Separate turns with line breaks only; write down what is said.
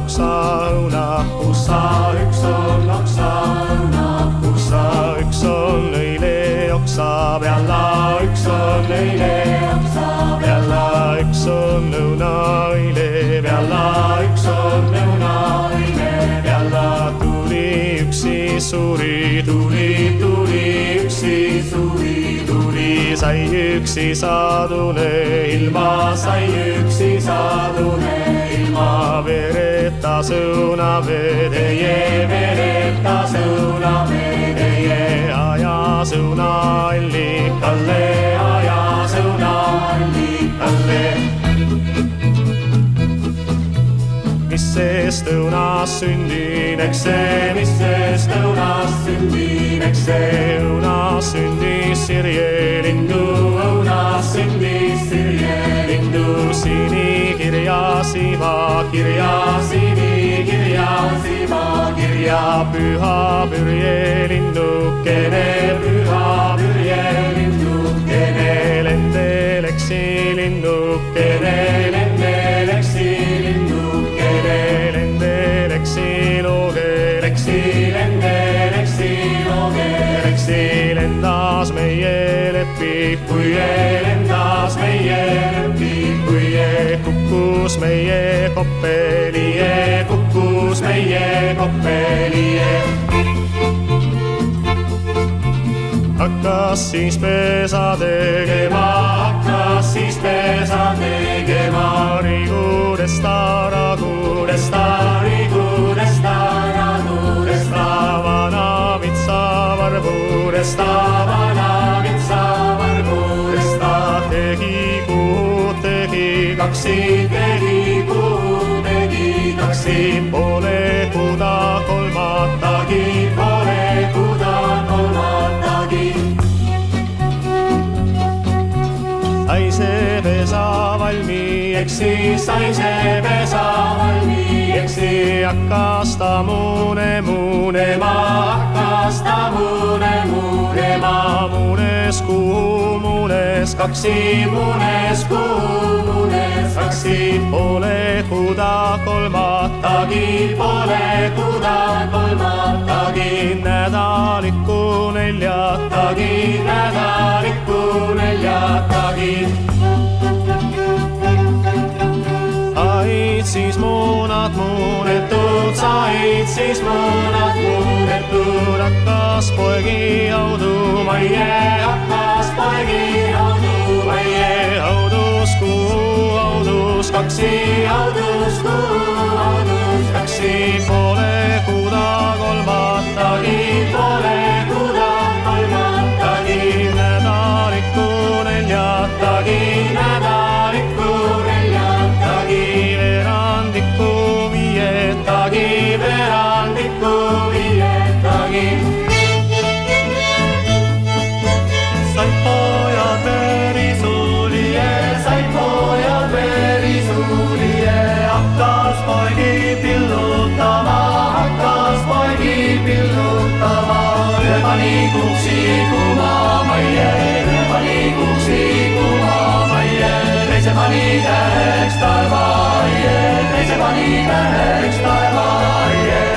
oksaõunapussa, üks on oksaõunapussa, üks on õileoksa pealla, üks on õileoksa pealla, üks on õunaõile pealla, üks on õunaõile pealla. Tuli üksi suuri, tuli üksi suuri, sai üksi saadune ilma, sai üksi saadune ilma. Vereta sõunavedeje, vereta sõunavedeje, aja sõunaallikalle, aja sõunaallikalle. Mis seest õunas sündineks see, mis seest õunas sündineks see, õunas sündis sirjelindu, õunas sündis sirjelindu. Sinikirja, siivakirja, sinikirja, siivakirja, püha pürjelinnukene, püha pürjelinnukene, lendeleksi linnukene, lendeleksi linnukene, lendeleksi loogeleksi, lendeleksi loogeleksi, lendas meie lepikuie, lendas meie lepikuie, kukkus meie koppelie, kukkus meie koppelie. Hakkas siis pesa tegema, hakkas siis pesa tegema, rigudesta, ragudesta, rigudesta, ragudesta, vana vitsa varbudesta, vana vitsa varbudesta. Tegi kuu, tegi kaksi, tegi kuu, tegi kaksi, pole kuda kolmatagi, pole kuda kolmatagi. Sai see pesa valmiiksi, sai see pesa valmiiksi, hakkas ta muunema, hakkas ta muunema, muunes kuu, muunes kaksi, muunes kuu, muunes kaksi, pole kuda kolmatagi, pole kuda kolmatagi, nädalikku neljatagi, nädalikku neljatagi. Said siis muunad muunetud, said siis muunad muunetud, hakkas poegi haudu maie, hakkas poegi haudu maie, haudus kuu, haudus kaksi, haudus kuu, haudus kaksi, pole kuda kolmatagi, pole kuda kolmatagi, nädalikku neljatagi, nädalikku neljatagi, verandikku viietagi, verandikku viietagi. Said pojad verisuulie, said pojad verisuulie, hakkas poegi pillutama, hakkas poegi pillutama. Pani kuksi kumamaie, pani kuksi kumamaie, teise pani täheks taevaie, teise pani täheks taevaie.